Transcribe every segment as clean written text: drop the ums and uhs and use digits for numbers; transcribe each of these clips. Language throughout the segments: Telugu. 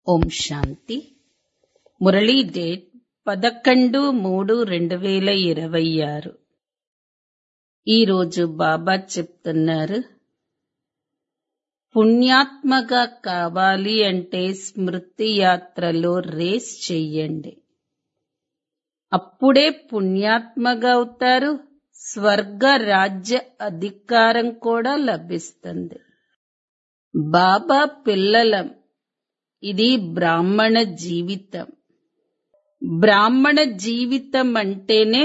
ఓం శాంతి. మురళీ డేట్ 11/3/2026. ఈరోజు బాబా చెప్తున్నారు, పుణ్యాత్మగా కావాలి అంటే స్మృతి యాత్రలో రేస్ చెయ్యండి. అప్పుడే పుణ్యాత్మగా అవుతారు. స్వర్గ రాజ్య అధికారం కూడా లభిస్తుంది. బాబా పిల్లలం. ఇది బ్రాహ్మణ జీవితం. బ్రాహ్మణ జీవితం అంటేనే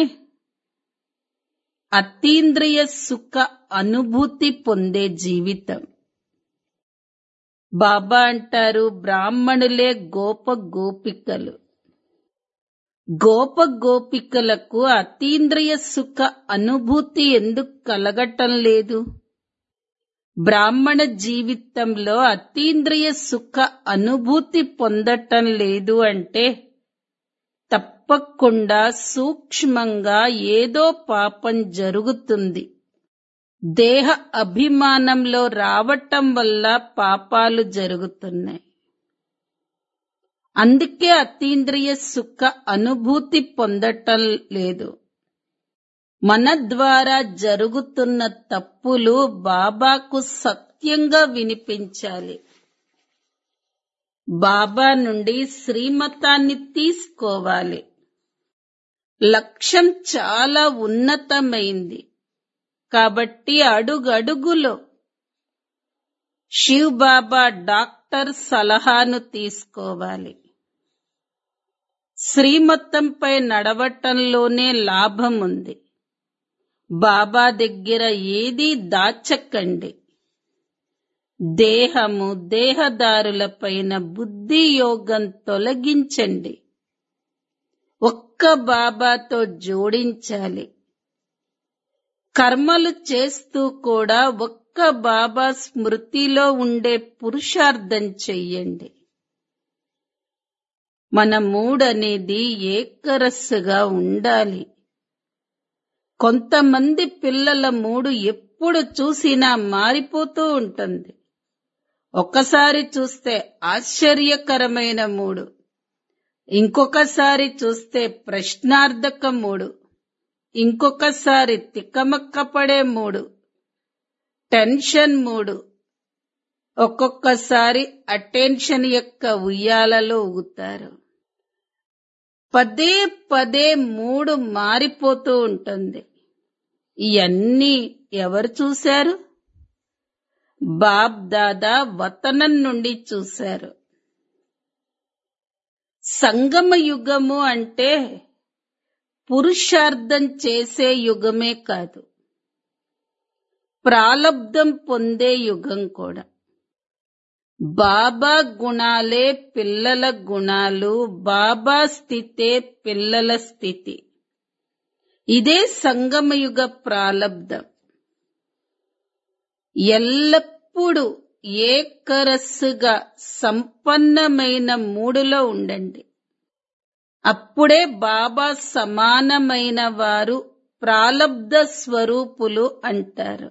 అతీంద్రియ సుఖ అనుభూతి పొందే జీవితం. బాబా అంటారు, బ్రాహ్మణులే గోప గోపికలు. గోప గోపికలకు అతీంద్రియ సుఖ అనుభూతి ఎందుకు కలగటం లేదు? బ్రాహ్మణ జీవితంలో అతీంద్రియ సుఖ అనుభూతి పొందటం లేదు అంటే తప్పకుండా సూక్ష్మంగా ఏదో పాపం జరుగుతుంది. దేహ అభిమానంలో రావటం వల్ల పాపాలు జరుగుతున్నాయి. అందుకే అతీంద్రియ సుఖ అనుభూతి పొందటం లేదు. మన ద్వారా జరుగుతున్న తప్పులు బాబాకు సత్యంగా వినిపించాలి. బాబా నుండి శ్రీమతాన్ని తీసుకోవాలి. లక్ష్యం చాలా ఉన్నతమైంది. కాబట్టి అడుగడుగులో శివ్ బాబా డాక్టర్ సలహాను తీసుకోవాలి. శ్రీమతంపై నడవటంలోనే లాభం ఉంది. బాబా దగ్గర ఏదీ దాచకండి. దేహము దేహదారులపైన బుద్ధి యోగం తొలగించండి. ఒక్క బాబాతో జోడించాలి. కర్మలు చేస్తూ కూడా ఒక్క బాబా స్మృతిలో ఉండే పురుషార్థం చెయ్యండి. మన మూడనేది ఏకరస్సుగా ఉండాలి. కొంతమంది పిల్లల మూడు ఎప్పుడు చూసినా మారిపోతూ ఉంటుంది. ఒక్కసారి చూస్తే ఆశ్చర్యకరమైన మూడు, ఇంకొకసారి చూస్తే ప్రశ్నార్థక మూడు, ఇంకొకసారి తికమక్కపడే మూడు, టెన్షన్ మూడు, ఒక్కొక్కసారి అటెన్షన్ యొక్క ఉయ్యాలలో ఊగుతారు. పదే పదే మూడు మారిపోతూ ఉంటుంది. ఇవన్నీ ఎవరు చూశారు? బాబ్ దాదా వతనం నుండి చూశారు. సంగమ యుగము అంటే పురుషార్థం చేసే యుగమే కాదు, ప్రాలబ్ధం పొందే యుగం కూడా. బాబా గుణాలే పిల్లల గుణాలు, బాబా స్థితే పిల్లల స్థితి. ఇదే సంగమయుగ ప్రాలబ్ధం. ఎల్లప్పుడూ ఏకరస్సుగా సంపన్నమైన మూడులో ఉండండి. అప్పుడే బాబా సమానమైన వారు ప్రాలబ్ధ స్వరూపులు అంటారు.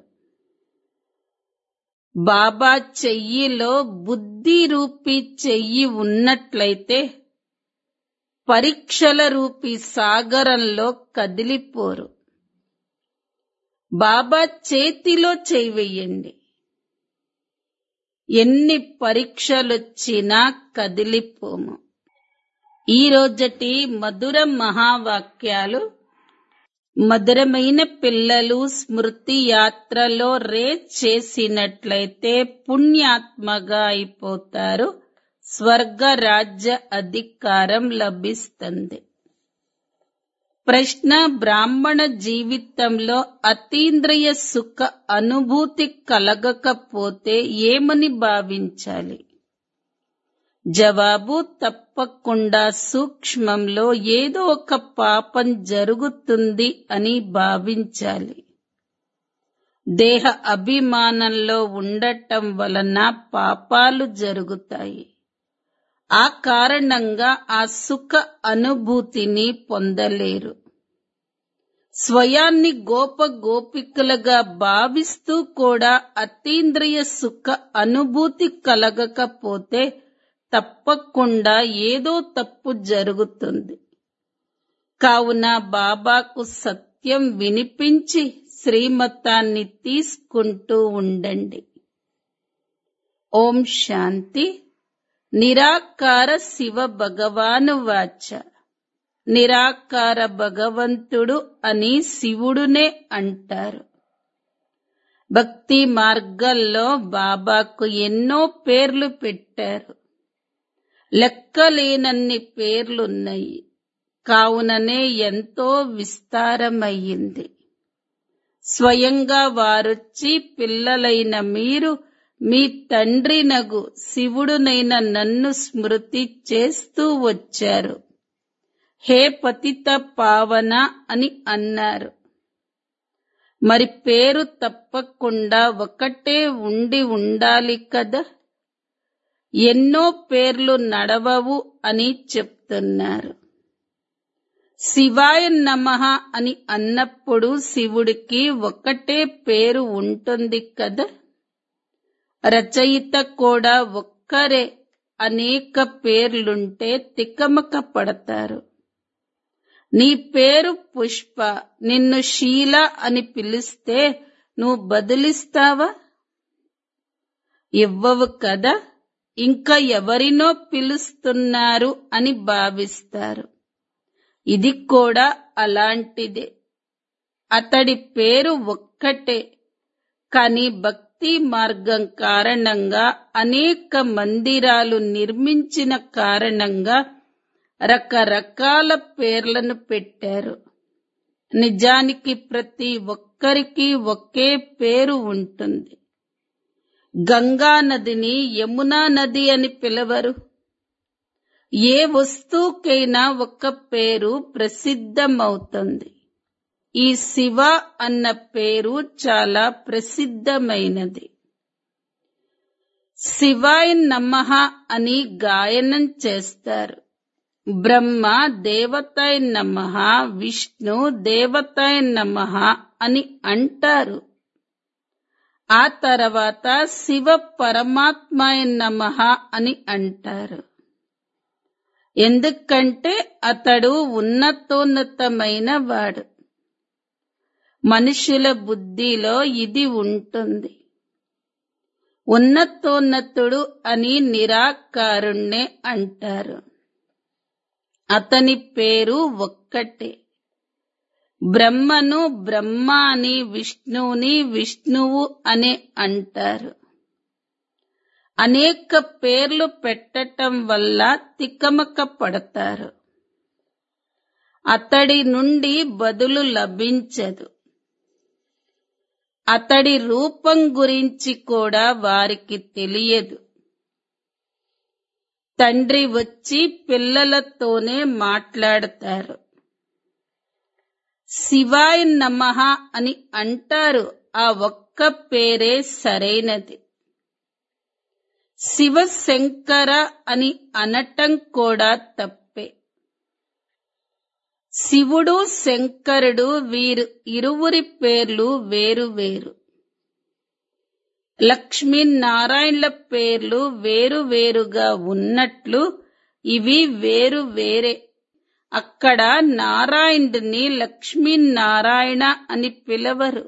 బాబా చెయ్యిలో బుద్ధి రూపీ చెయ్యి ఉన్నట్లయితే పరీక్షల రూపీ సాగరంలో కదిలిపోరు. బాబా చేతిలో చెయ్యి వెయ్యండి. ఎన్ని పరీక్షలొచ్చినా కదిలిపోము. ఈ రోజటి మధుర మహావాక్యాలు. మధురమైన పిల్లలు స్మృతి యాత్రలో రేస్ చేసినట్లయితే పుణ్యాత్మగా అయిపోతారు. స్వర్గ రాజ్య అధికారం లభిస్తుంది. ప్రశ్న: బ్రాహ్మణ జీవితంలో అతీంద్రియ సుఖ అనుభూతి కలగకపోతే ఏమని భావించాలి? జవాబు: తప్పకుండా సూక్ష్మంలో ఏదో ఒక పాపం జరుగుతుంది అని భావించాలి. దేహ అభిమానంలో ఉండటం వలన పాపాలు జరుగుతాయి. ఆ కారణంగా ఆ సుఖ అనుభూతిని పొందలేరు. స్వయాన్ని గోప గోపికలుగా భావిస్తూ కూడా అతీంద్రియ సుఖ అనుభూతి కలగకపోతే తప్పకుండా ఏదో తప్పు జరుగుతుంది. కావున బాబాకు సత్యం వినిపించి శ్రీమతాన్ని తీసుకుంటూ ఉండండి. ఓం శాంతి. నిరాకార శివ భగవాను వాచ. నిరాకార భగవంతుడు అని శివుడునే అంటారు. భక్తి మార్గంలో బాబాకు ఎన్నో పేర్లు పెట్టారు. లెక్కలేనన్ని పేర్లున్నాయి. కావుననే ఎంతో విస్తారమయ్యింది. స్వయంగా వారొచ్చి పిల్లలైన మీరు మీ తండ్రినగు శివుడునైన నన్ను స్మృతి చేస్తూ వచ్చారు. హే పతిత పావన అని అన్నారు. మరి పేరు తప్పకుండా ఒకటే ఉండి ఉండాలి కదా. ఎన్నో పేర్లు నడవవు అని చెప్తున్నారు. శివాయ నమః అని అన్నప్పుడు శివుడికి ఒకటే పేరు ఉంటుంది కదా. రచయిత కూడా ఒక్కరే అనేక పేర్లుంటే తికమక పడతారు. నీ పేరు పుష్ప, నిన్ను శీల అని పిలిస్తే నువ్వు బదులిస్తావా? ఇవ్వవు కదా. ఇంకా ఎవరినో పిలుస్తున్నారు అని భావిస్తారు. ఇది కూడా అలాంటిదే. అతడి పేరు ఒక్కటే, కానీ భక్తి మార్గం కారణంగా అనేక మందిరాలు నిర్మించిన కారణంగా రకరకాల పేర్లను పెట్టారు. నిజానికి ప్రతి ఒక్కరికి ఒకే పేరు ఉంటుంది. గంగా నదిని యమునా నది అని పిలవరు. ఏ వస్తువుకైనా ఒక పేరు ప్రసిద్ధమవుతుంది. ఈ శివ అన్న పేరు చాలా ప్రసిద్ధమైనది. శివాయ నమః అని గాయనం చేస్తారు. బ్రహ్మ దేవతాయ నమః, విష్ణు దేవతాయ నమః అని అంటారు. ఆ తర్వాత శివ పరమాత్మాయ నమః అని అంటారు. ఎందుకంటే అతడు ఉన్నతోన్నతమైన వాడు. మనుషుల బుద్ధిలో ఇది ఉంటుంది. ఉన్నతోన్నతుడు అని నిరాకారుణ్ణే అంటారు. అతని పేరు ఒక్కటే. బ్రహ్మను బ్రహ్మ అని, విష్ణువుని విష్ణువు అనే అంటారు. అనేక పేర్లు పెట్టటం వల్ల తికమక పడతారు. అతడి నుండి బదులు లభించదు. అతడి రూపం గురించి కూడా వారికి తెలియదు. తండ్రి వచ్చి పిల్లలతోనే మాట్లాడతారు. శివాయ నమః అని అంటారు. ఆ ఒక్క పేరే సరైనది. శివశంకర అని అనటం కూడా తప్పే. శివుడు శంకరుడు వీరు ఇరువురి పేర్లు వేరు వేరు. లక్ష్మీనారాయణల పేర్లు వేరు వేరుగా ఉన్నట్లు ఇవి వేరు వేరే. అక్కడ నారాయణుడిని లక్ష్మీనారాయణ అని పిలవరు.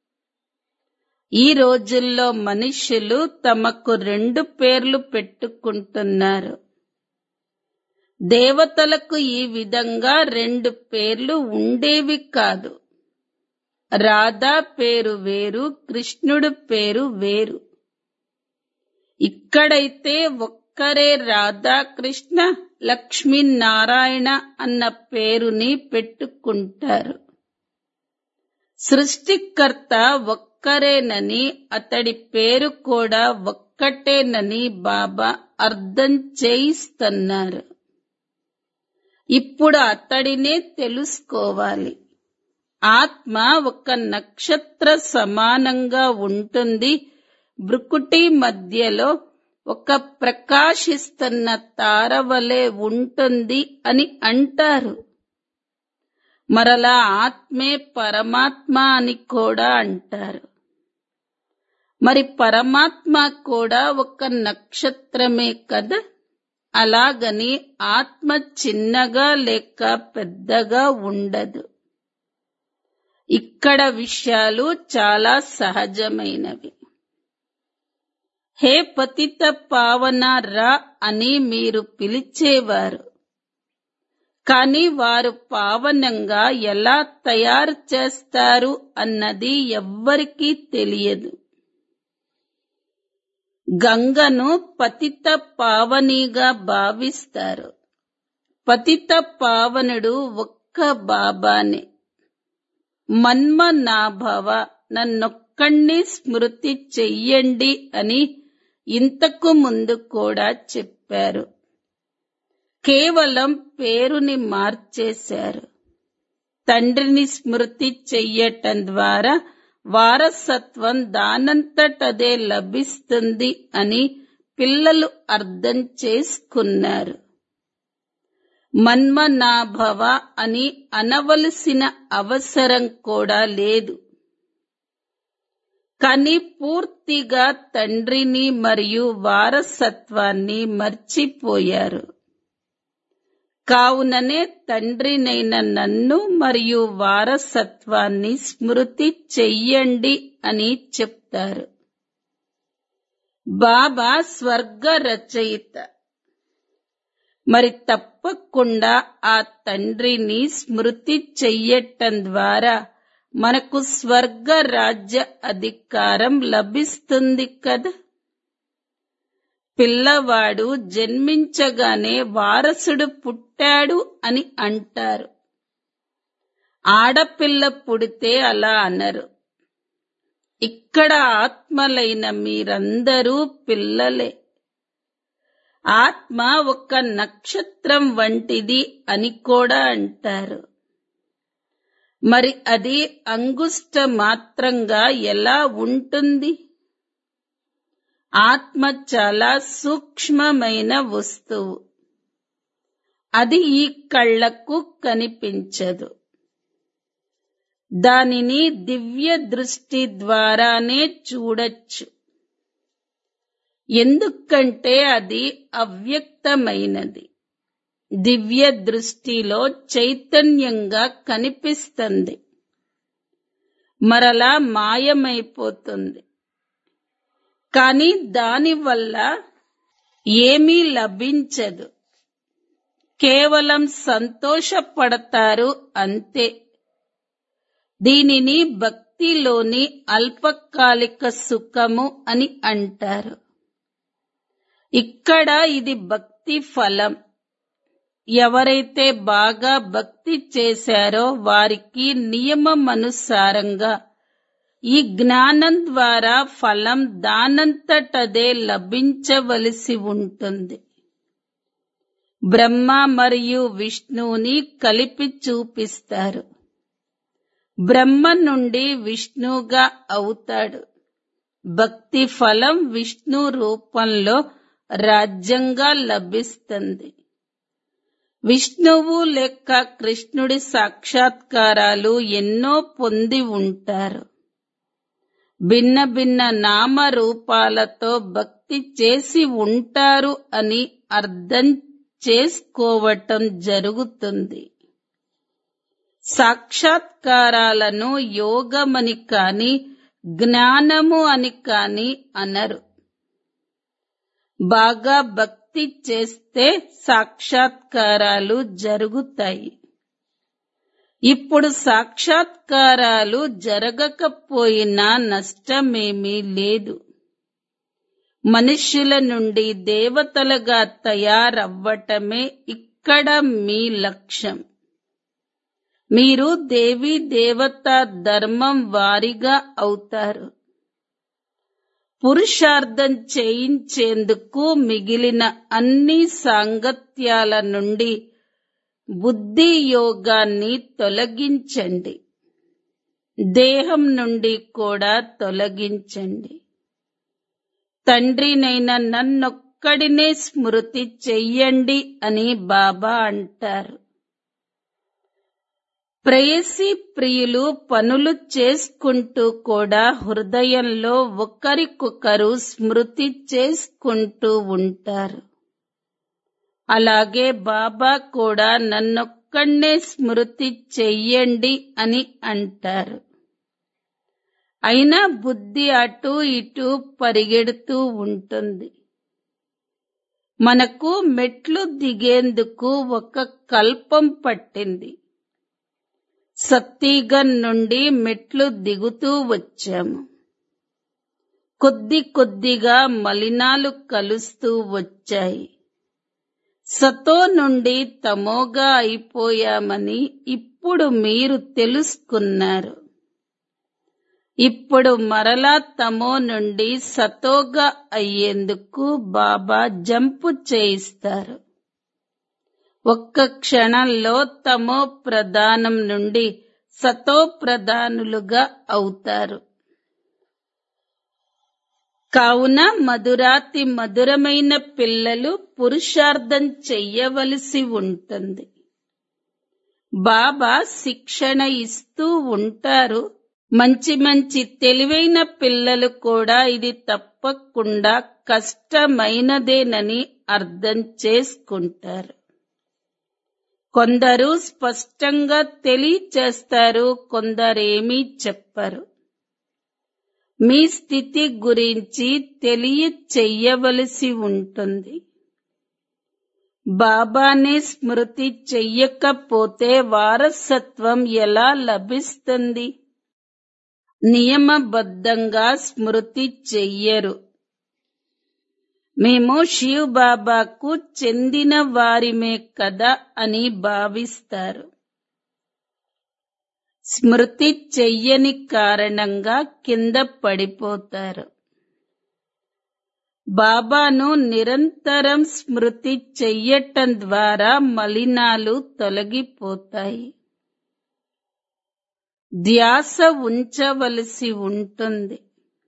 ఈ రోజుల్లో మనుషులు తమకు 2 పేర్లు పెట్టుకుంటున్నారు. దేవతలకు ఈ విధంగా 2 పేర్లు ఉండేవి కాదు. రాధా పేరు వేరు, కృష్ణుడు పేరు వేరు. ఇక్కడైతే ఒక్కరే రాధాకృష్ణ లక్ష్మీనారాయణ అన్న పేరుని పెట్టుకుంటారు. సృష్టికర్త ఒక్కరేనని, అతడి పేరు కూడా ఒక్కటేనని బాబా అర్థం చేయిస్తున్నారు. ఇప్పుడు అతడినే తెలుసుకోవాలి. ఆత్మ ఒక నక్షత్ర సమానంగా ఉంటుంది. భృకుటి మధ్యలో ఒక ప్రకాశిస్తున్న తారవలే ఉంటుంది అని అంటారు. మరలా ఆత్మే పరమాత్మ అని కూడా అంటారు. మరి పరమాత్మ కూడా ఒక నక్షత్రమే కదా. అలాగని ఆత్మ చిన్నగా లేక పెద్దగా ఉండదు. ఇక్కడ విషయాలు చాలా సహజమైనవి. హే పతిత పావన రా అని మీరు పిలిచేవారు, కాని వారు పావనంగా ఎలా తయారు చేస్తారు అన్నది ఎవ్వరికీ తెలియదు. గంగను పతిత పావనిగా భావిస్తారు. పతిత పావనుడు ఒక్క బాబానే. మన్మనాభవ, నన్నొక్కణ్ణి స్మృతి చెయ్యండి అని ఇంతకు ముందు కూడా చెప్పారు. కేవలం పేరుని మార్చేశారు. తండ్రిని స్మృతి చెయ్యటం ద్వారా వారసత్వం దానంతటదే లభిస్తుంది అని పిల్లలు అర్థం చేసుకున్నారు. మన్మనాభవ అని అనవలసిన అవసరం కూడా లేదు. కానీ పూర్తిగా తండ్రిని మరియు వారసత్వాన్ని మర్చిపోయారు. కావుననే తండ్రినైన నన్ను మరియు వారసత్వాన్ని స్మృతి చెయ్యండి అని చెప్తారు. బాబా స్వర్గ రచయిత. మరి తప్పకుండా ఆ తండ్రిని స్మృతి చెయ్యటం ద్వారా మనకు స్వర్గ రాజ్య అధికారం లభిస్తుంది కదా. పిల్లవాడు జన్మించగానే వారసుడు పుట్టాడు అని అంటారు. ఆడపిల్ల పుడితే అలా అనరు. ఇక్కడ ఆత్మలైన మీరందరూ పిల్లలే. ఆత్మ ఒక నక్షత్రం వంటిది అని కూడా అంటారు. మరి అది అంగుష్ట మాత్రంగా ఎలా ఉంటుంది? ఆత్మ చాలా సూక్ష్మమైన వస్తువు. అది ఈ కళ్లకు కనిపించదు. దానిని దివ్య దృష్టి ద్వారానే చూడొచ్చు. ఎందుకంటే అది అవ్యక్తమైనది. దివ్య దృష్టిలో చైతన్యంగా కనిపిస్తుంది, మరలా మాయమైపోతుంది. కానీ దానివల్ల ఏమీ లభించదు. కేవలం సంతోషపడతారు అంతే. దీనిని భక్తిలోని అల్పకాలిక సుఖము అని అంటారు. ఇక్కడ ఇది భక్తి ఫలం. ఎవరైతే బాగా భక్తి చేశారో వారికి నియమమనుసారంగా ఈ జ్ఞానం ద్వారా ఫలం దానంతటదే లభించవలసి ఉంటుంది. బ్రహ్మ మరియు విష్ణువుని కలిపి చూపిస్తారు. బ్రహ్మ నుండి విష్ణువుగా అవుతాడు. భక్తి ఫలం విష్ణు రూపంలో రాజ్యంగా లభిస్తుంది. విష్ణువు లేక కృష్ణుడి సాక్షాత్కారాలు ఎన్నో పొంది ఉంటారు. భిన్న భిన్న నామ రూపాలతో భక్తి చేసి ఉంటారు అని అర్థం చేసుకోవటం జరుగుతుంది. సాక్షాత్కారాలను యోగమని కాని జ్ఞానము అని కాని అనరు. బాగా భక్తి చేస్తే సాక్షాత్కారాలు జరుగుతాయి. ఇప్పుడు సాక్షాత్కారాలు జరగకపోయినా నష్టమేమీ లేదు. మనుష్యుల నుండి దేవతలుగా తయారవ్వటమే ఇక్కడ మీ లక్ష్యం. మీరు దేవీ దేవతా ధర్మం వారిగా అవుతారు. పురుషార్థం చేయించేందుకు మిగిలిన అన్ని సాంగత్యాల నుండి బుద్ధి యోగాన్ని తొలగించండి. దేహం నుండి కూడా తొలగించండి. తండ్రినైన నన్నొక్కడినే స్మృతి చెయ్యండి అని బాబా అంటారు. ప్రేయసి ప్రియులు పనులు చేసుకుంటూ కూడా హృదయంలో ఒకరికొకరు స్మృతి చేసుకుంటూ ఉంటారు. అలాగే బాబా కూడా నన్నొక్కడే స్మృతి చెయ్యండి అని అంటారు. అయినా బుద్ధి అటు ఇటు పరిగెడుతూ ఉంటుంది. మనకు మెట్లు దిగేందుకు ఒక కల్పం పట్టింది. సత్తిగన్ నుండి మెట్లు దిగుతూ వచ్చాము. కొద్ది కొద్దిగా మలినాలు కలుస్తూ వచ్చాయి. సతో నుండి తమోగా అయిపోయామని ఇప్పుడు మీరు తెలుసుకున్నారు. ఇప్పుడు మరలా తమో నుండి సతోగా అయ్యేందుకు బాబా జంపు చేయిస్తారు. ఒక్క క్షణంలో తమో ప్రధానం నుండి సతో ప్రధానులుగా అవుతారు. కావున మధురాతి మధురమైన పిల్లలు పురుషార్థం చెయ్యవలసి ఉంటుంది. బాబా శిక్షణ ఇస్తూ ఉంటారు. మంచి మంచి తెలివైన పిల్లలు కూడా ఇది తప్పకుండా కష్టమైనదేనని అర్థం చేసుకుంటారు. కొందరు స్పష్టంగా తెలియచేస్తారు, కొందరేమీ చెప్పరు. మీ స్థితి గురించి తెలియచెయ్యవలసి ఉంటుంది. బాబానే స్మృతి చెయ్యకపోతే వారసత్వం ఎలా లభిస్తుంది? నియమబద్ధంగా స్మృతి చెయ్యరు. మేము శివ్ బాబాకు చెందిన వారిమే కదా అని భావిస్తారు. స్మృతి చెయ్యని కారణంగా కింద పడిపోతారు. బాబాను నిరంతరం స్మృతి చెయ్యటం ద్వారా మలినాలు తొలగిపోతాయి. ధ్యాస ఉంచవలసి ఉంటుంది.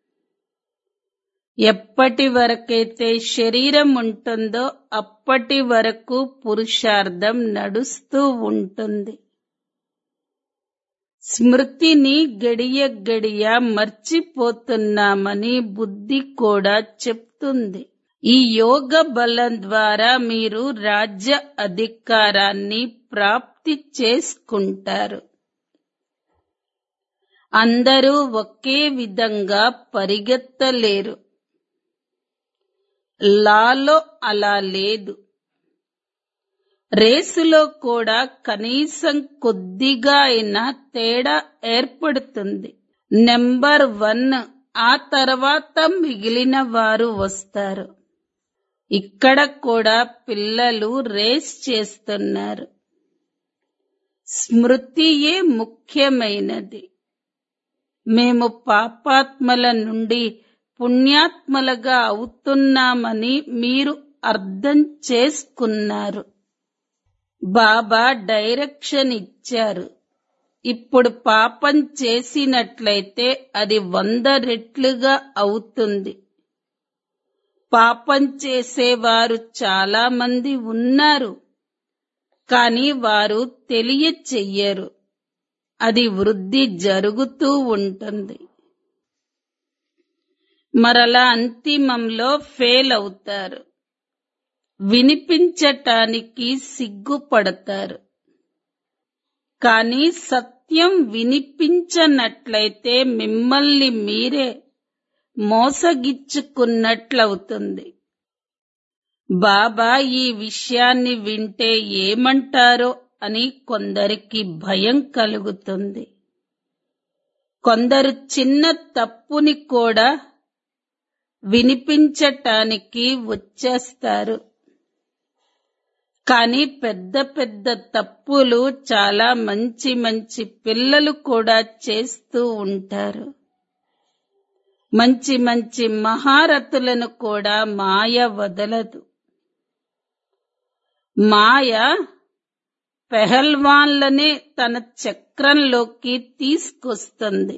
ఎప్పటి వరకైతే శరీరం ఉంటుందో అప్పటి వరకు పురుషార్థం నడుస్తూ ఉంటుంది. స్మృతిని గడియ గడియ మర్చిపోతున్నామని బుద్ధి కూడా చెప్తుంది. ఈ యోగ బలం ద్వారా మీరు రాజ్య అధికారాన్ని ప్రాప్తి చేసుకుంటారు. అందరూ ఒకే విధంగా పరిగెత్తలేరు. లాలో అలా లేదు. రేసులో కూడా కనీసం కొద్దిగా అయినా తేడా ఏర్పడుతుంది. నెంబర్ 1, ఆ తర్వాత మిగిలిన వారు వస్తారు. ఇక్కడ కూడా పిల్లలు రేస్ చేస్తున్నారు. స్మృతియే ముఖ్యమైనది. మేము పాపాత్మల నుండి పుణ్యాత్మలుగా అవుతున్నామని మీరు అర్థం చేసుకున్నారు. బాబా డైరెక్షన్ ఇచ్చారు. ఇప్పుడు పాపం చేసినట్లయితే అది 100 రెట్లుగా అవుతుంది. పాపం చేసేవారు చాలా మంది ఉన్నారు, కానీ వారు తెలియచెయ్యరు. అది వృద్ధి జరుగుతూ ఉంటుంది. మరలా అంతిమంలో ఫెయిల్ అవుతారు. వినిపించటానికి సిగ్గుపడతారు. కానీ సత్యం వినిపించనట్లయితే మిమ్మల్ని మీరే మోసగిచ్చుకున్నట్లవుతుంది. బాబా ఈ విషయాన్ని వింటే ఏమంటారో అని కొందరికి భయం కలుగుతుంది. కొందరు చిన్న తప్పుని కూడా వినిపించటానికి వచ్చేస్తారు. కానీ పెద్ద పెద్ద తప్పులు చాలా మంచి మంచి పిల్లలు కూడా చేస్తూ ఉంటారు. మంచి మంచి మహారథులను కూడా మాయ వదలదు. మాయ పెహల్వాన్లనే తన చక్రంలోకి తీసుకొస్తుంది.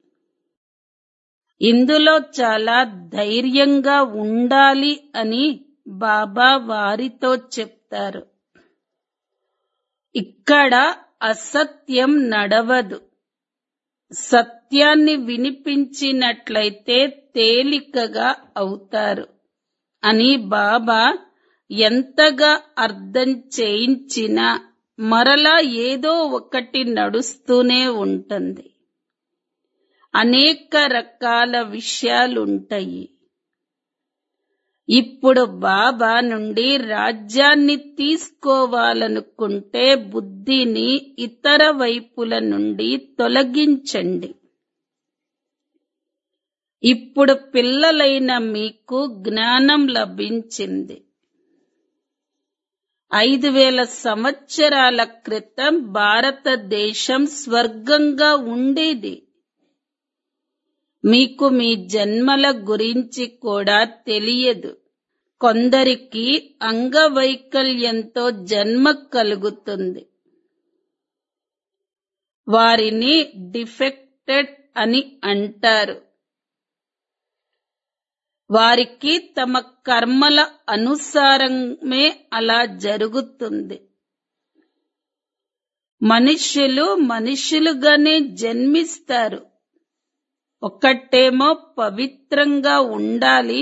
ఇందులో చాలా ధైర్యంగా ఉండాలి అని బాబా వారితో చెప్తారు. ఇక్కడ అసత్యం నడవదు. సత్యాన్ని వినిపించినట్లయితే తేలికగా అవుతారు అని బాబా ఎంతగా అర్థం చేయించినా మరలా ఏదో ఒకటి నడుస్తూనే ఉంటుంది. అనేక రకాల విషయాలుంటాయి. ఇప్పుడు బాబా నుండి రాజ్యాన్ని తీసుకోవాలనుకుంటే బుద్ధిని ఇతర వైపుల నుండి తొలగించండి. ఇప్పుడు పిల్లలైన మీకు జ్ఞానం లభించింది. 5000 సంవత్సరాల క్రితం భారతదేశం స్వర్గంగా ఉండేది. మీకు మీ జన్మల గురించి కూడా తెలియదు. కొందరికి అంగవైకల్యంతో జన్మ కలుగుతుంది. వారిని డిఫెక్టెడ్ అని అంటారు. వారికి తమ కర్మల అనుసారమే అలా జరుగుతుంది. మనుషులుగానే జన్మిస్తారు. ఒకటేమో పవిత్రంగా ఉండాలి,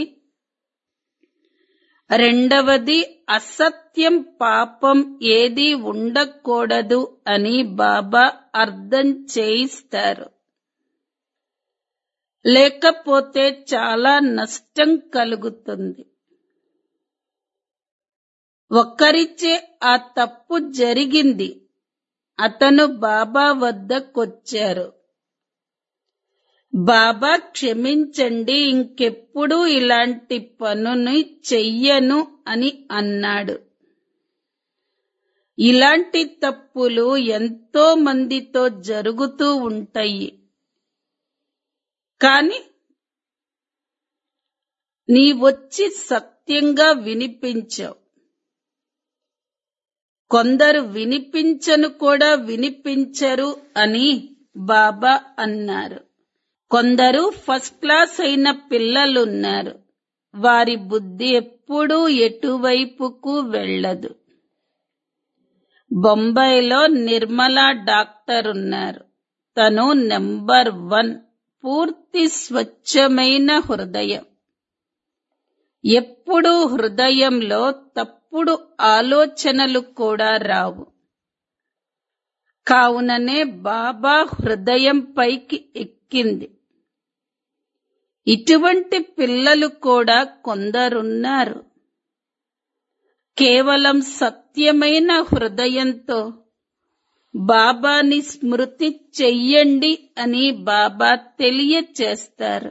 రెండవది అసత్యం పాపం ఏదీ ఉండకూడదు అని బాబా అర్థం చేయిస్తారు. లేకపోతే చాలా నష్టం కలుగుతుంది. ఒకరిచే ఆ తప్పు జరిగింది. అతను బాబా వద్దకొచ్చారు. బాబా క్షమించండి, ఇంకెప్పుడు ఇలాంటి పనుని చెయ్యను అని అన్నాడు. ఇలాంటి తప్పులు ఎంతో మందితో జరుగుతూ ఉంటాయి. కాని నీవొచ్చి సత్యంగా వినిపించావు. కొందరు వినిపించను కూడా వినిపించరు అని బాబా అన్నారు. కొందరు ఫస్ట్ క్లాస్ అయిన పిల్లలున్నారు. వారి బుద్ధి ఎప్పుడూ ఎటువైపుకు వెళ్ళదు. బొంబాయిలో నిర్మలా డాక్టర్ ఉన్నారు. తను నెంబర్ 1. పూర్తి స్వచ్ఛమైన హృదయం. ఎప్పుడూ హృదయంలో తప్పుడు ఆలోచనలు కూడా రావు. కావుననే బాబా హృదయం పైకి ఎక్కింది. ఇటువంటి పిల్లలు కూడా కొందరున్నారు. కేవలం సత్యమైన హృదయంతో బాబాని స్మృతి చెయ్యండి అని బాబా తెలియచేస్తారు.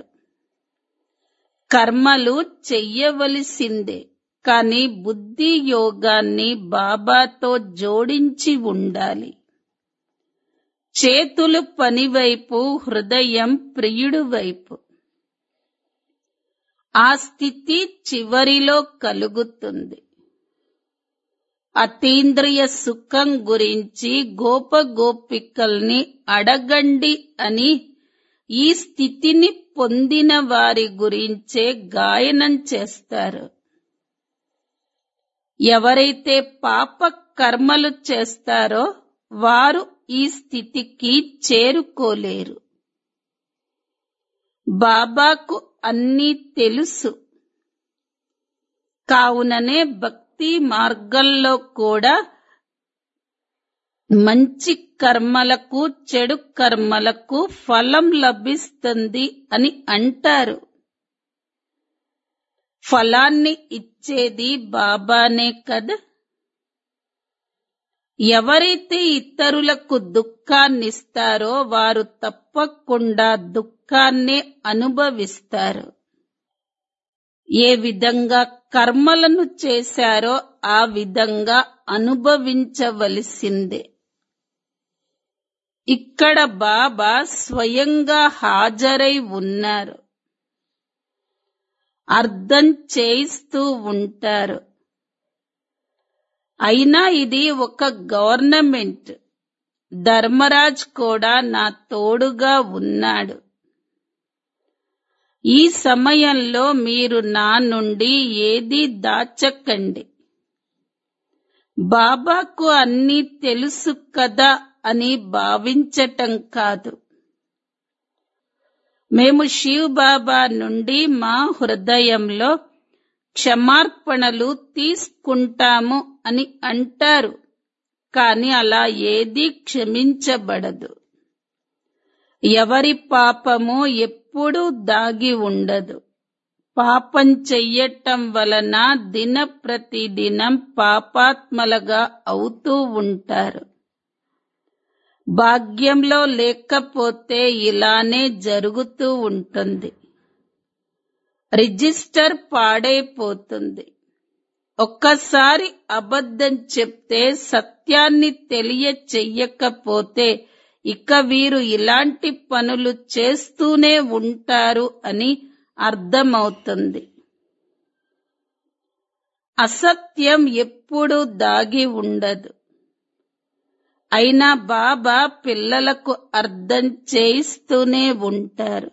కర్మలు చెయ్యవలసిందే, కాని బుద్ధి యోగాన్ని బాబాతో జోడించి ఉండాలి. చేతులు పనివైపు, హృదయం ప్రియుడు వైపు. ఆ స్థితి చివరిలో కలుగుతుంది. అతీంద్రియ సుఖం గురించి గోపగోపికల్ని అడగండి అని ఈ స్థితిని పొందిన వారి గురించే గాయనం చేస్తారు. ఎవరైతే పాప కర్మలు చేస్తారో వారు ఈ స్థితికి చేరుకోలేరు. బాబాకు అన్నీ తెలుసు. కావుననే భక్తి మార్గంలో కూడా మంచి కర్మలకు చెడు కర్మలకు ఫలం లభిస్తుంది అని అంటారు. ఫలాన్ని ఇచ్చేది బాబానే కదా. ఎవరైతే ఇతరులకు దుఃఖాన్నిస్తారో వారు తప్పకుండా దుఃఖాన్నే అనుభవిస్తారు. ఏ విధంగా కర్మలను చేశారో ఆ విధంగా అనుభవించవలసిందే. ఇక్కడ బాబా స్వయంగా హాజరై ఉన్నారు. అర్థం చేయిస్తూ ఉంటారు. అయినా ఇది ఒక గవర్నమెంట్. ధర్మరాజ్ కూడా నా తోడుగా ఉన్నాడు. ఈ సమయంలో మీరు నా నుండి ఏదీ దాచకండి. బాబాకు అన్నీ తెలుసు కదా అని భావించటం కాదు. మేము శివ్ బాబా నుండి మా హృదయంలో క్షమార్పణలు తీసుకుంటాము అని అంటారు, కాని అలా ఏదీ క్షమించబడదు. ఎవరి పాపమో ఎప్పుడూ దాగి ఉండదు. పాపం చెయ్యటం వలన దినప్రతిదినం పాపాత్మలుగా అవుతూ ఉంటారు. భాగ్యంలో లేకపోతే ఇలానే జరుగుతూ ఉంటుంది. రిజిస్టర్ పాడైపోతుంది. ఒక్కసారి అబద్ధం చెప్తే, సత్యాన్ని తెలియచెయ్యకపోతే ఇక వీరు ఇలాంటి పనులు చేస్తూనే ఉంటారు అని అర్థమవుతుంది. అసత్యం ఎప్పుడూ దాగి ఉండదు. అయినా బాబా పిల్లలకు అర్థం చేయిస్తూనే ఉంటారు.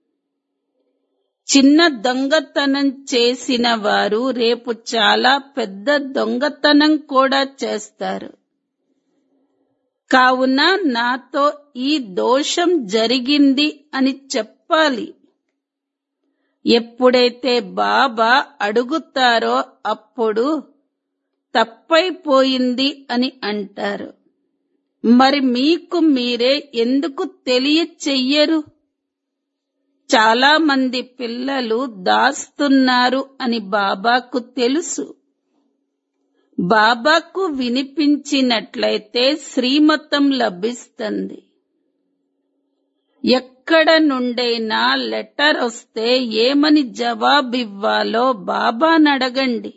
చిన్న దొంగతనం చేసిన వారు రేపు చాలా పెద్ద దొంగతనం కూడా చేస్తారు. కావున నాతో ఈ దోషం జరిగింది అని చెప్పాలి. ఎప్పుడైతే బాబా అడుగుతారో అప్పుడు తప్పైపోయింది అని అంటారు. మరి మీకు మీరే ఎందుకు తెలియచెయ్యరు? చాలా మంది పిల్లలు దాస్తున్నారు అని బాబాకు తెలుసు. బాబాకు వినిపించినట్లయితే శ్రీమతం లభిస్తుంది. ఎక్కడ నుండైనా లెటర్ వస్తే ఏమని జవాబివ్వాలో బాబానడగండి.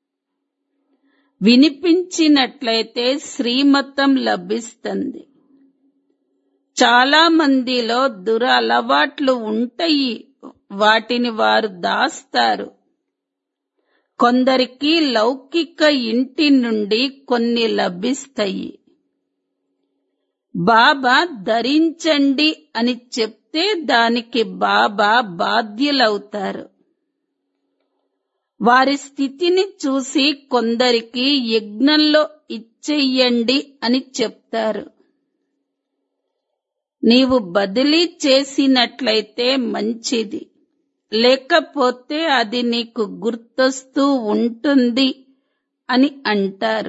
వినిపించినట్లయితే శ్రీమతం లభిస్తుంది. చాలా మందిలో దురలవాట్లు ఉంటాయి, వాటిని వారు దాస్తారు. కొందరికి లౌకిక ఇంటి నుండి కొన్ని లభిస్తాయి. బాబా ధరించండి అని చెప్తే దానికి బాబా బాధ్యులవుతారు. వారి స్థితిని చూసి కొందరికి యజ్ఞంలో ఇచ్చెయ్యండి అని చెప్తారు. నీవు బదిలీ చేసినట్లయితే మంచిది, లేకపోతే అది నీకు గుర్తొస్తూ ఉంటుంది అని అంటారు.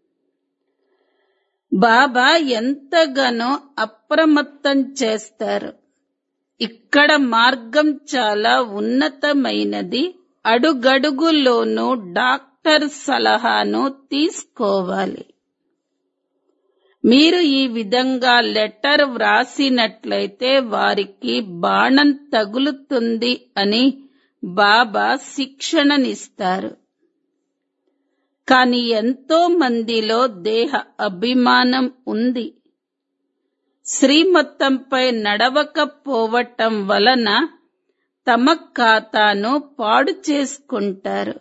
బాబా ఎంతగానో అప్రమత్తం చేస్తారు. ఇక్కడ మార్గం చాలా ఉన్నతమైనది. అడుగడుగులోనూ డాక్టర్ సలహాను తీసుకోవాలి. మీరు ఈ విధంగా లెటర్ వ్రాసినట్లయితే వారికి బాణం తగులుతుంది అని బాబా శిక్షణనిస్తారు. కాని ఎంతో మందిలో దేహ అభిమానం ఉంది. శ్రీమతంపై నడవకపోవటం వలన తమ ఖాతాను పాడు చేసుకుంటారు.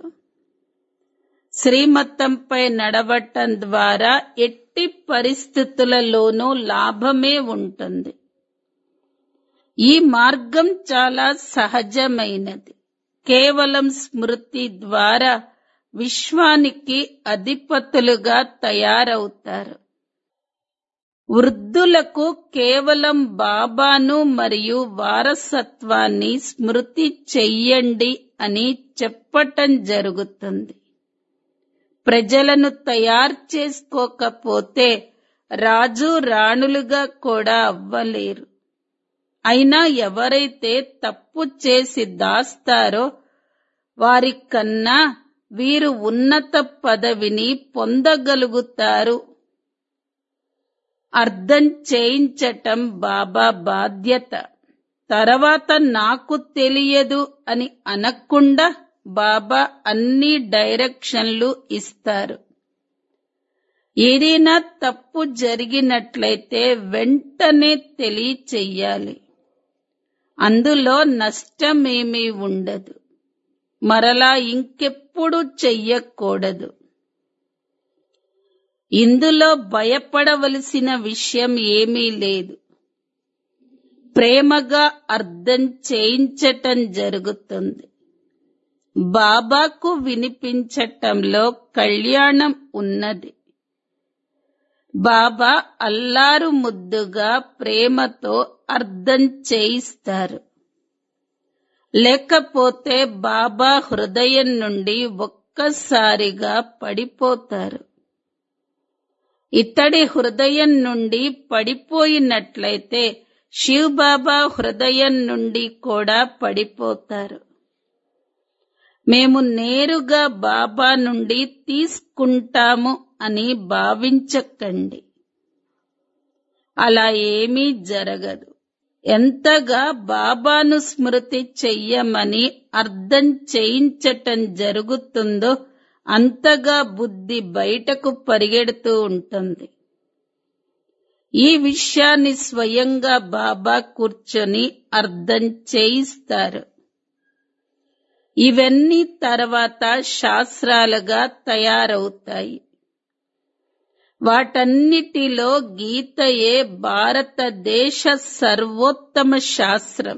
శ్రీమతంపై నడవటం ద్వారా ఎట్టి పరిస్థితులలోనూ లాభమే ఉంటుంది. ఈ మార్గం చాలా సహజమైనది. కేవలం స్మృతి ద్వారా విశ్వానికి అధిపతులుగా తయారవుతారు. వృద్ధులకు కేవలం బాబాను మరియు వారసత్వాన్ని స్మృతి చెయ్యండి అని చెప్పటం జరుగుతుంది. ప్రజలను తయారు చేసుకోకపోతే రాజు రాణులుగా కూడా అవ్వలేరు. అయినా ఎవరైతే తప్పు చేసి దాస్తారో వారికన్నా వీరు ఉన్నత పదవిని పొందగలుగుతారు. అర్థం చేయించటం బాబా బాధ్యత. తర్వాత నాకు తెలియదు అని అనకుండా బాబా అన్ని డైరెక్షన్లు ఇస్తారు. ఏదైనా తప్పు జరిగినట్లయితే వెంటనే తెలియచెయ్యాలి. అందులో నష్టమేమీ ఉండదు. మరలా ఇంకెప్పుడు చెయ్యకూడదు. ఇందులో భయపడవలసిన విషయం ఏమీ లేదు. ప్రేమగా అర్థం చేయించటం జరుగుతుంది. బాబాకు వినిపించటంలో కళ్యాణం ఉన్నది. బాబా అల్లారు ముద్దుగా ప్రేమతో అర్థం చేయిస్తారు. లేకపోతే బాబా హృదయం నుండి ఒక్కసారిగా పడిపోతారు. ఇతడి హృదయం నుండి పడిపోయినట్లయితే శివ్ బాబా హృదయం నుండి కూడా పడిపోతారు. మేము నేరుగా బాబా నుండి తీసుకుంటాము అని భావించకండి. అలా ఏమీ జరగదు. ఎంతగా బాబాను స్మృతి చెయ్యమని అర్థం చేయించటం జరుగుతుందో అంతగా బుద్ధి బయటకు పరిగెడుతూ ఉంటుంది. ఈ విషయాన్ని స్వయంగా బాబా కూర్చొని అర్థం చేయిస్తారు. ఇవన్నీ తర్వాత శాస్త్రాలుగా తయారవుతాయి. వాటన్నిటిలో గీతయే భారతదేశ సర్వోత్తమ శాస్త్రం.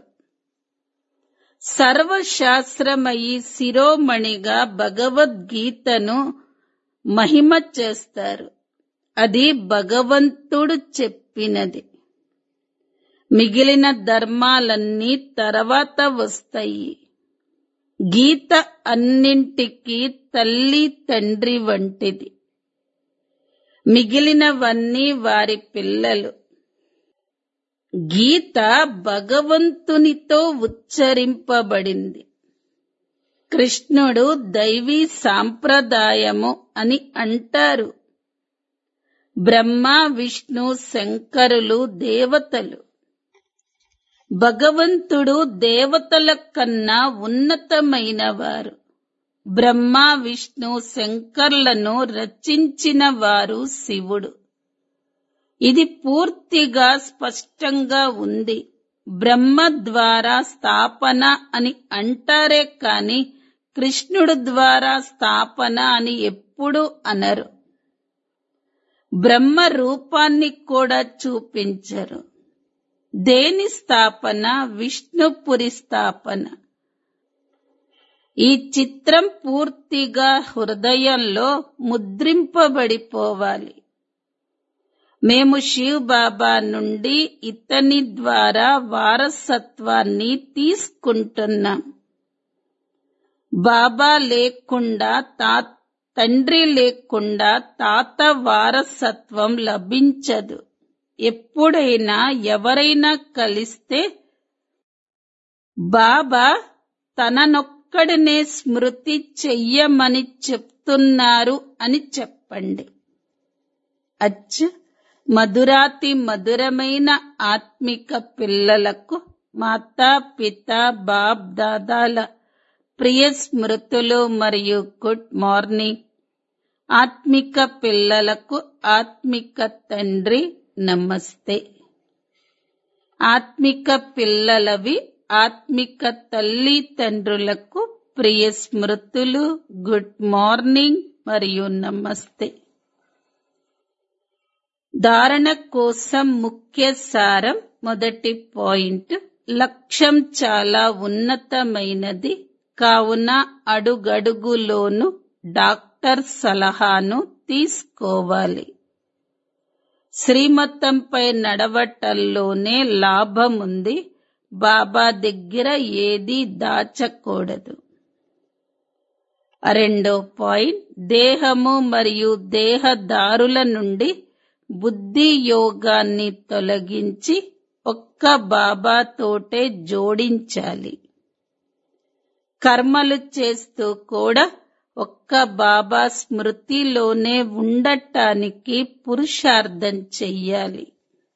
సర్వశాస్త్రమయి శిరోమణిగా భగవద్గీతను మహిమ చేస్తారు. అది భగవంతుడు చెప్పినది. మిగిలిన ధర్మాలన్నీ తర్వాత వస్తాయి. గీత అన్నింటికీ తల్లి తండ్రి వంటిది. మిగిలినవన్నీ వారి పిల్లలు. గీత భగవంతునితో ఉచ్చరింపబడింది. కృష్ణుడు దైవీ సాంప్రదాయము అని అంటారు. బ్రహ్మ విష్ణు శంకరులు దేవతలు. భగవంతుడు దేవతల కన్నా ఉన్నతమైనవారు. బ్రహ్మ విష్ణు శంకర్లను రచించిన వారు శివుడు. ఇది పూర్తిగా స్పష్టంగా ఉంది. బ్రహ్మ ద్వారా స్థాపన అని అంటారే కాని కృష్ణుడు ద్వారా స్థాపన అని ఎప్పుడూ అనరు. బ్రహ్మ రూపాన్ని కూడా చూపించరు. దేని స్థాపన? విష్ణుపురి స్థాపన. ఈ చిత్రం పూర్తిగా హృదయంలో ముద్రింపబడిపోవాలి. మేము శివ్ బాబా నుండి ఇతని ద్వారా వారసత్వాన్ని తీసుకుంటున్నాం. బాబా లేకుండా తండ్రి లేకుండా తాత వారసత్వం లభించదు. ఎప్పుడైనా ఎవరైనా కలిస్తే బాబా తననొక్కడినే స్మృతి చెయ్యమని చెప్తున్నారు అని చెప్పండి. అచ్చ మధురాతి మధురమైన ఆత్మిక పిల్లలకు మాతా పిత బాప్ దాదాల ప్రియ స్మృతులు మరియు గుడ్ మార్నింగ్. ఆత్మిక పిల్లలకు ఆత్మిక తండ్రి నమస్తే. ఆత్మిక పిల్లలవి ఆత్మిక తల్లి తండ్రులకు ప్రియ స్మృతులు, గుడ్ మార్నింగ్ మరియు నమస్తే. ధారణ కోసం ముఖ్య సారం. మొదటి పాయింట్, లక్ష్యం చాలా ఉన్నతమైనది. కావున అడుగడుగులోనూ డాక్టర్ సలహాను తీసుకోవాలి. శ్రీమతంపై నడవటంలోనే లాభముంది. బాబా దగ్గర ఏదీ దాచకూడదు. రెండో పాయింట్, దేహము మరియు దేహదారుల నుండి బుద్ధి యోగాన్ని తొలగించి ఒక్క బాబాతోటే జోడించాలి. కర్మలు చేస్తూ కూడా ఒక్క బాబా స్మృతిలోనే ఉండటానికి పురుషార్థం చెయ్యాలి.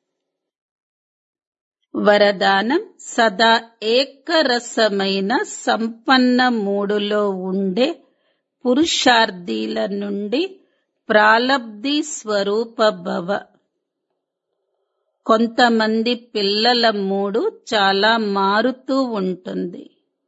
వరదానం, సదా ఏకరసమైన సంపన్న మూడులో ఉండే పురుషార్థీల నుండి ప్రాలబ్ధి స్వరూప భవ. కొంతమంది పిల్లల మూడు చాలా మారుతూ ఉంటుంది.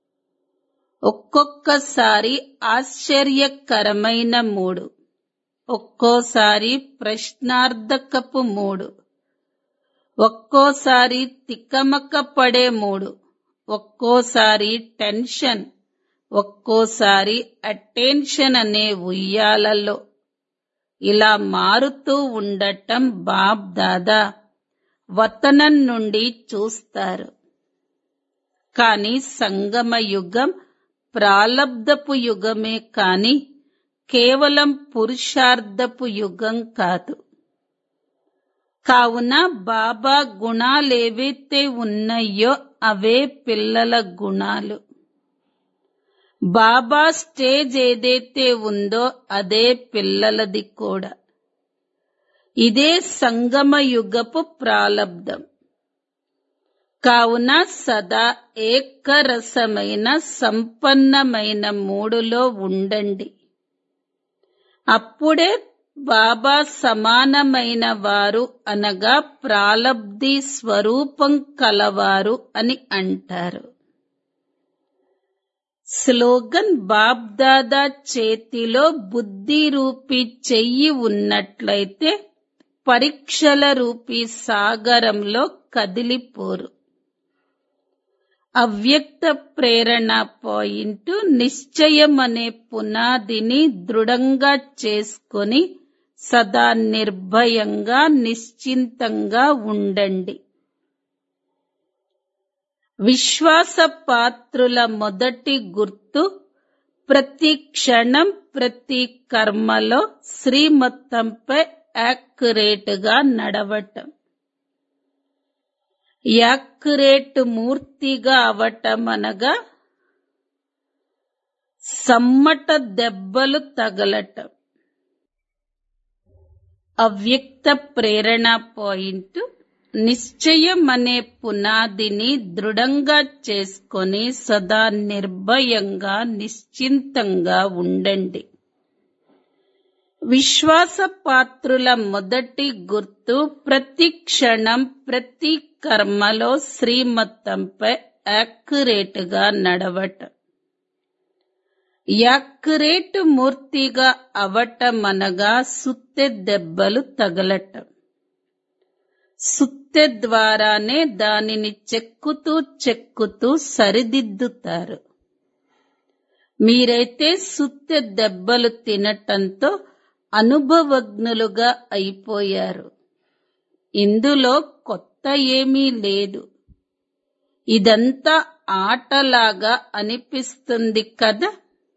ఒక్కొక్కసారి ఆశ్చర్యకరమైన మూడు, ఒక్కోసారి ప్రశ్నార్థకపు మూడు, ఒక్కోసారి తికమక పడే మూడు, ఒక్కోసారి టెన్షన్, ఒక్కోసారి అటెన్షన్ అనే ఉయ్యాలలో. ఇలా మారుతూ ఉండటం బాప్ దాదా వతనం నుండి చూస్తారు. కాని సంగమ యుగం ప్రాలబ్ధపు యుగమే కాని కేవలం పురుషార్థపు యుగం కాదు. కావున బాబా గుణాలేవైతే ఉన్నాయో అవే పిల్లల గుణాలు. బాబా స్టేజ్ ఏదైతే ఉందో అదే పిల్లలది కూడా. ఇదే సంగమ యుగపు ప్రాలబ్ధం. కావున సదా ఏకరసమైన సంపన్నమైన మూడులో ఉండండి. అప్పుడే బాబా సమానమైన వారు అనగా ప్రాలబ్ధి స్వరూపం కలవారు అని అంటారు. స్లోగన్ బాబ్దాదా చేతిలో బుద్ధి రూపీ చెయ్యి ఉన్నట్లయితే పరీక్షల రూపీ సాగరంలో కదిలిపోరు. అవ్యక్త ప్రేరణ పాయింట్ నిశ్చయం అనే పునాదిని దృఢంగా చేసుకొని సదా నిర్భయంగా నిశ్చింతంగా ఉండండి. విశ్వాస పాత్రుల మొదటి గుర్తు ప్రతి క్షణం ప్రతి కర్మలో శ్రీమతంపై యాక్యురేట్ గా నడవటం. యాక్యురేట్ మూర్తిగా అవటం అనగా సమ్మట దెబ్బలు తగలటం. అవ్యక్త ప్రేరణ పాయింట్ నిశ్చయం అనే పునాదిని దృఢంగా చేసుకొని సదా నిర్భయంగా నిశ్చింతంగా ఉండండి. విశ్వాస పాత్రుల మొదటి గుర్తు ప్రతి క్షణం ప్రతి కర్మలో శ్రీమతంపై యాక్యురేట్ గా నడవటం. యాక్యురేట్ మూర్తిగా అవటం అనగా సుత్తె దెబ్బలు తగలటం. సుత్తె ద్వారానే దానిని చెక్కుతూ చెక్కుతూ సరిదిద్దుతారు. మీరైతే సుత్తె దెబ్బలు తినటంతో అనుభవజ్ఞులుగా అయిపోయారు. ఇందులో కొత్త ఏమీ లేదు. ఇదంతా ఆటలాగా అనిపిస్తుంది కదా.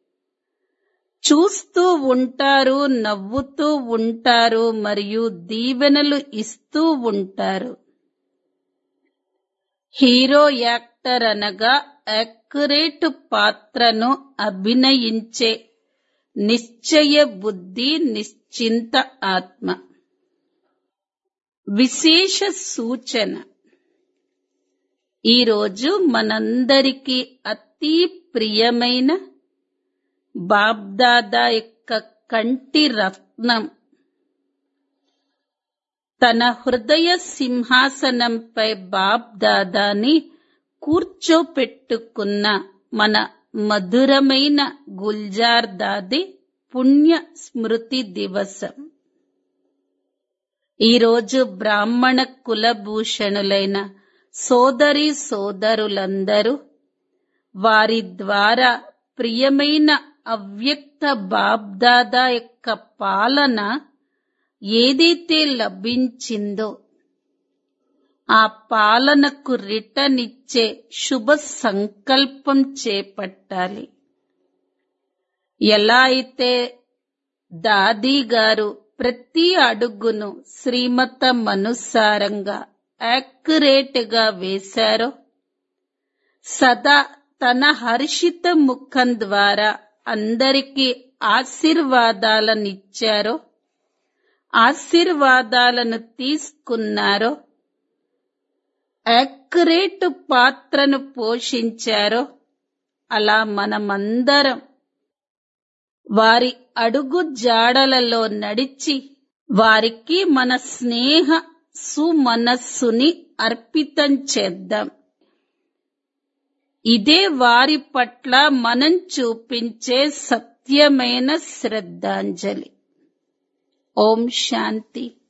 చూస్తూ ఉంటారు, నవ్వుతూ ఉంటారు మరియు దీవెనలు ఇస్తూ ఉంటారు. హీరో యాక్టర్ అనగా యాక్యురేట్ పాత్రను అభినయించే నిశ్చయ బుద్ధి నిశ్చింత ఆత్మ. విశేష సూచన: ఈరోజు మనందరికీ అతి ప్రియమైన బాబ్దాదా యొక్క కంటి రత్నం తన హృదయ సింహాసనంపై బాబ్దాదాని కూర్చోపెట్టుకున్న మన మధురమైన గుల్జార్ దాది పుణ్య స్మృతి దివసం. ఈరోజు బ్రాహ్మణ కులభూషణులైన సోదరీ సోదరులందరూ వారి ద్వారా ప్రియమైన అవ్యక్త బాబ్దాదా యొక్క పాలన ఏదైతే లభించిందో ఆ పాలనకు రిటర్న్ ఇచ్చే శుభ సంకల్పం చేపట్టాలి. ఎలా అయితే దాదీ గారు ప్రతి అడుగును శ్రీమతమనుసారంగా యాక్యురేట్ గా వేశారో, సదా తన హర్షిత ముఖం ద్వారా అందరికీ ఆశీర్వాదాలనిచ్చారో, ఆశీర్వాదాలను తీసుకున్నారో, యాక్యురేట్ పాత్రను పోషించారో, అలా మనమందరం వారి అడుగు జాడలలో నడిచి వారికి మన స్నేహ సుమనస్సుని అర్పితం చేద్దాం. ఇదే వారి పట్ల మనం చూపించే సత్యమైన శ్రద్ధాంజలి. ఓం శాంతి.